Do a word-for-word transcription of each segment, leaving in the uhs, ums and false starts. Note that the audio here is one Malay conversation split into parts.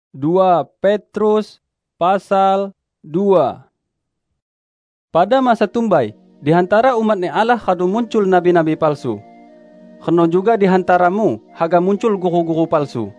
dua Petrus pasal dua. Pada masa tumbai, di hantara umat ni Allah kadu muncul nabi-nabi palsu. Keno juga di hantaramu haga muncul guru-guru palsu.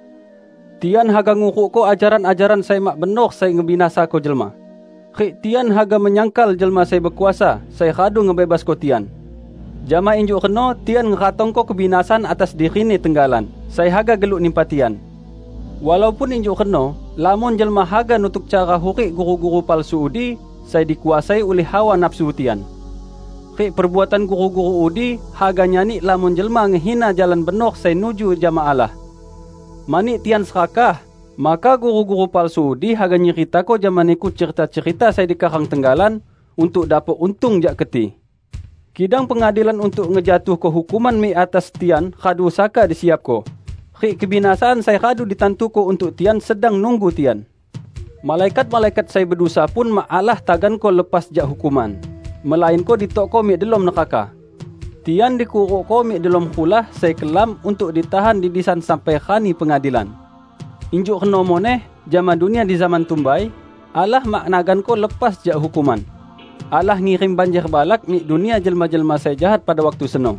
Tian haga ngukuk ko ajaran-ajaran saya mak benok saya ngebinasa ko jelma. Khik tian haga menyangkal jelma saya berkuasa, saya kadu ngebebas ko tian. Jama injuk keno tian ngekatong ko kebinasan atas diri ni tenggalan. Saya haga geluk nimpa tian. Walaupun injuk keno, lamun jelma haga nutuk cara huri guru-guru palsu udi, saya dikuasai oleh hawa nafsu tian. Khik perbuatan guru-guru udi haga nyanyi lamun jelma ngehina jalan benok saya nuju jama Allah. Mani tian serakah, maka guru-guru palsu udi haga nyerita ko jaman ikut cerita-cerita saya di Karang Tenggalan untuk dapat untung jak keti. Kidang pengadilan untuk ngejatuh ko hukuman mi atas tian kadu saka disiap ko. Khik kebinasaan saya kadu ditantu ko untuk tian sedang nunggu tian. Malaikat-malaikat saya berdosa pun ma'alah tagan ko lepas jak hukuman. Melain ko ditok ko mi delom nekaka. Tian dikuruk ko mi delom kulah saya kelam untuk ditahan di disan sampai khani pengadilan. Injuk keno moneh, zaman dunia di zaman tumbai, Allah maknagan ko lepas jak hukuman. Allah ngirim banjir balak mi dunia jelma-jelma saya jahat pada waktu seno.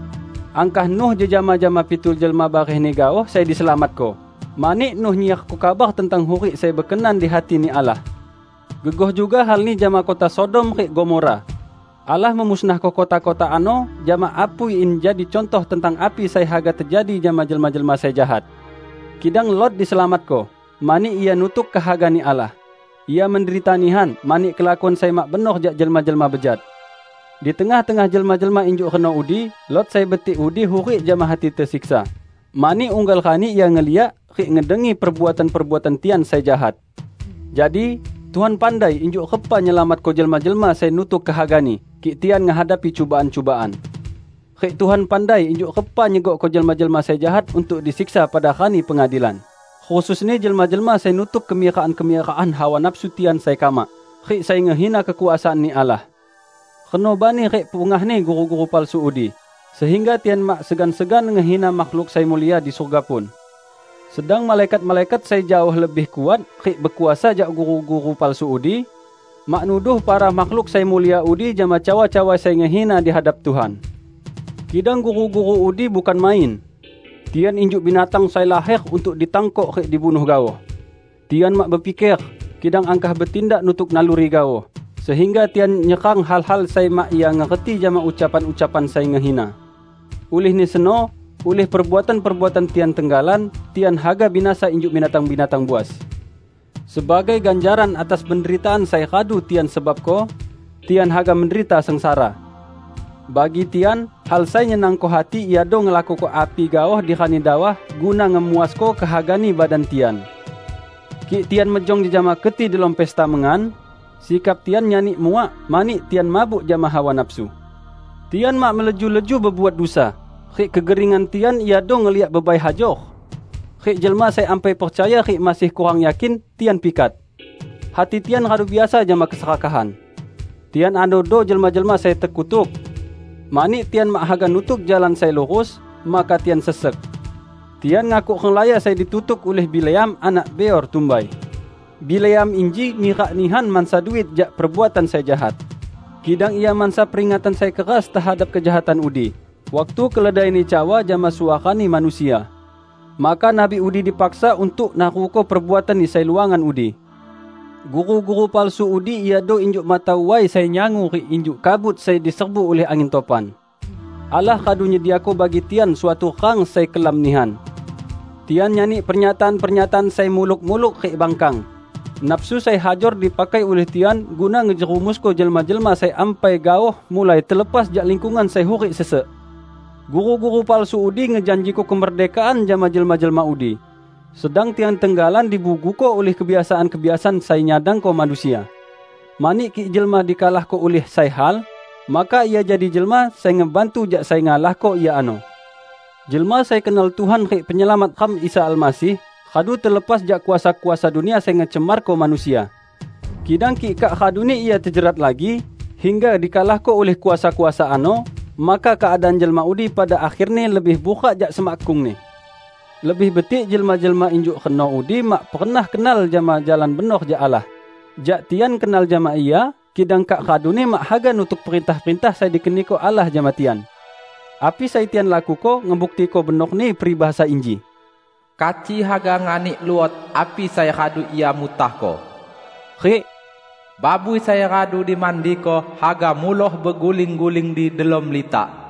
Angkah Nuh je jama-jama pitul jelma barih ni gawah saya diselamat ko. Manik Nuh nyiak ko kabar tentang huri saya berkenan di hati ni Allah. Gegoh juga hal ni jama kota Sodom rik Gomora. Allah memusnah ko kota-kota ano jama apui in jadi contoh tentang api saya haga terjadi jama jelma-jelma saya jahat. Kidang Lot diselamat ko. Manik ia nutuk kehaga ni Allah. Ia menderita nihan, manik kelakuan saya mak benoh jak jelma-jelma bejat. Di tengah-tengah jelma-jelma injuk kena udi, Lot saya betik udi hurik jama hati tersiksa. Manik unggal khani ia ngeliak, rik ngedengi perbuatan-perbuatan tian saya jahat. Jadi, Tuhan pandai injuk kepa nyelamat ko jelma-jelma saya nutuk kehagani, kik tian ngehadapi cubaan-cubaan. Rik Tuhan pandai injuk kepa nyegok ko jelma-jelma saya jahat untuk disiksa pada khani pengadilan. Khususnya jelma-jelma saya nutuk kemiaraan-kemiaraan hawa nafsu tian saya kamak. Rik saya ngehina kekuasaan ni Allah. Keno bani rik pungah ni guru-guru palsu udi. Sehingga tian mak segan-segan ngehina makhluk saya mulia di surga pun. Sedang malaikat-malaikat saya jauh lebih kuat, rik berkuasa jak guru-guru palsu udi. Mak nuduh para makhluk saya mulia udi jama cawa-cawa saya ngehina di hadap Tuhan. Kidang guru-guru udi bukan main. Tian injuk binatang saya lahir untuk ditangkok rik dibunuh gawo. Tian mak berpikir, kidang angkah bertindak nutuk naluri gawo. Sehingga tian nyerang hal-hal saya mak ia ngerti jama ucapan-ucapan saya ngehina. Ulih ni seno, ulih perbuatan-perbuatan tian tenggalan, tian haga binasa injuk binatang-binatang buas. Sebagai ganjaran atas penderitaan saya kadu tian sebab ko, tian haga menderita sengsara. Bagi tian, hal saya nyenang ko hati ia do ngelaku ko api gawah di khani dawah guna ngemuas ko kehagani badan tian. Ki tian mejong di jama keti dalam pesta mengan, sikap tian nyanyi muak, manik tian mabuk jama hawa nafsu. Tian mak meleju-leju berbuat dosa. Khik kegeringan tian ia do ngeliat bebai hajoh. Khik jelma saya ampai percaya khik masih kurang yakin tian pikat. Hati tian kadu biasa jama keserakahan. Tian ando do jelma-jelma saya terkutuk. Manik tian mak haga nutuk jalan saya lurus, maka tian sesek. Tian ngaku kenglaya saya ditutuk oleh Bileam anak Beor tumbai. Bileam inji mirak nihan mansa duit jak perbuatan saya jahat. Kidang ia mansa peringatan saya keras terhadap kejahatan udi. Waktu keledai ni cawa jama suakani manusia. Maka Nabi udi dipaksa untuk naruko perbuatan ni saya luangan udi. Guru-guru palsu udi ia do injuk mata wai saya nyangu ri injuk kabut saya diserbu oleh angin topan. Allah kadu nyediako bagi tian suatu khang saya kelam nihan. Tian nyanyi pernyataan-pernyataan saya muluk-muluk ri bangkang. Nafsu saya hajor dipakai oleh tian guna ngejerumus ko jelma-jelma saya ampai gawah mulai terlepas jak lingkungan saya hurik sesek. Guru-guru palsu udi ngejanji ko kemerdekaan jama jelma-jelma udi. Sedang tian tenggalan dibugu ko oleh kebiasaan-kebiasaan saya nyadang ko manusia. Manik ki jelma dikalah ko oleh saya hal, maka ia jadi jelma saya ngebantu jak saya ngalah ko ia ano. Jelma saya kenal Tuhan rik penyelamat kham Isa Al-Masih, kadu terlepas jak kuasa-kuasa dunia saya ngecemar ko manusia. Kidang ki kak kadu ni ia terjerat lagi, hingga dikalah ko oleh kuasa-kuasa ano, maka keadaan jelma udi pada akhirnya lebih buka jak semakung ni. Lebih betik jelma-jelma injuk kena udi mak pernah kenal jama jalan benar ja Allah. Jak tian kenal jama ia, kidang kak kadu ni mak hagan untuk perintah-perintah saya dikeni ko Allah jama tian. Api saya tian laku ko ngebukti ko benar ni peribahasa inji. Kaci haga nganik luot, api saya kadu ia mutah ko. Rik. Babui saya kadu di mandi ko, haga muloh beguling-guling di dalam litak.